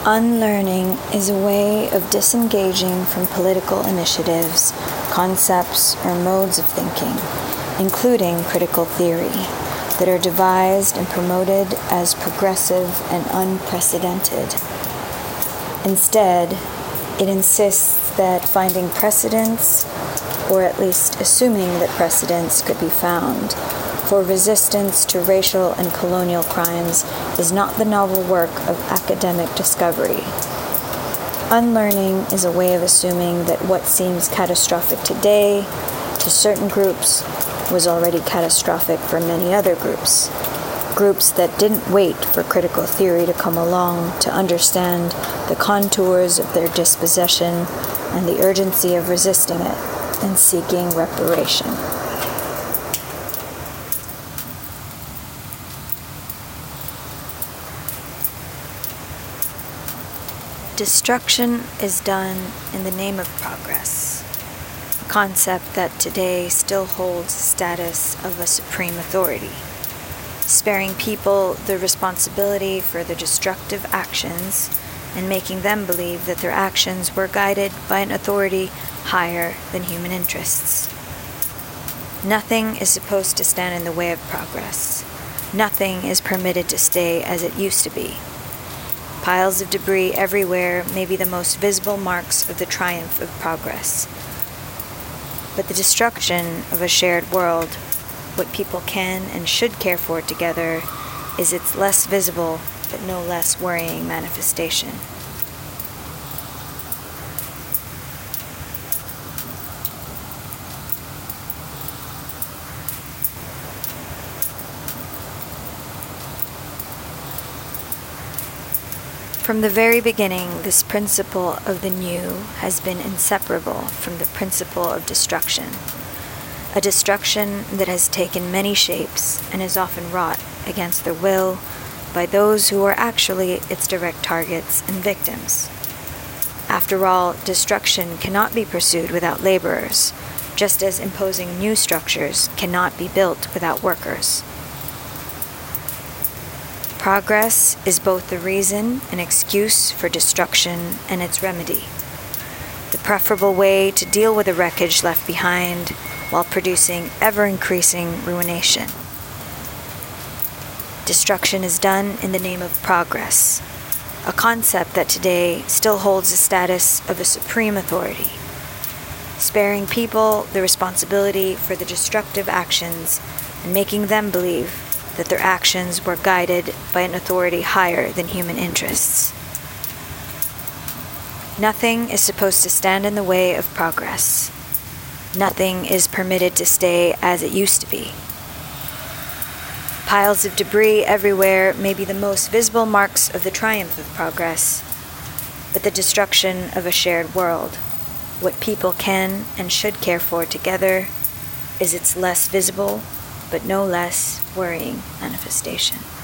Unlearning is a way of disengaging from political initiatives, concepts, or modes of thinking, including critical theory, that are devised and promoted as progressive and unprecedented. Instead, it insists that finding precedents, or at least assuming that precedents could be found, for resistance to racial and colonial crimes is not the novel work of academic discovery. Unlearning is a way of assuming that what seems catastrophic today to certain groups was already catastrophic for many other groups. Groups that didn't wait for critical theory to come along to understand the contours of their dispossession and the urgency of resisting it and seeking reparation. Destruction is done in the name of progress, a concept that today still holds the status of a supreme authority, sparing people the responsibility for their destructive actions and making them believe that their actions were guided by an authority higher than human interests. Nothing is supposed to stand in the way of progress. Nothing is permitted to stay as it used to be. Piles of debris everywhere may be the most visible marks of the triumph of progress. But the destruction of a shared world, what people can and should care for together, is its less visible but no less worrying manifestation. From the very beginning, this principle of the new has been inseparable from the principle of destruction, a destruction that has taken many shapes and is often wrought against their will by those who are actually its direct targets and victims. After all, destruction cannot be pursued without laborers, just as imposing new structures cannot be built without workers. Progress is both the reason and excuse for destruction and its remedy, the preferable way to deal with the wreckage left behind while producing ever-increasing ruination. Destruction is done in the name of progress, a concept that today still holds the status of a supreme authority, sparing people the responsibility for the destructive actions and making them believe that their actions were guided by an authority higher than human interests. Nothing is supposed to stand in the way of progress. Nothing is permitted to stay as it used to be. Piles of debris everywhere may be the most visible marks of the triumph of progress, but the destruction of a shared world, what people can and should care for together, is its less visible but no less worrying manifestation.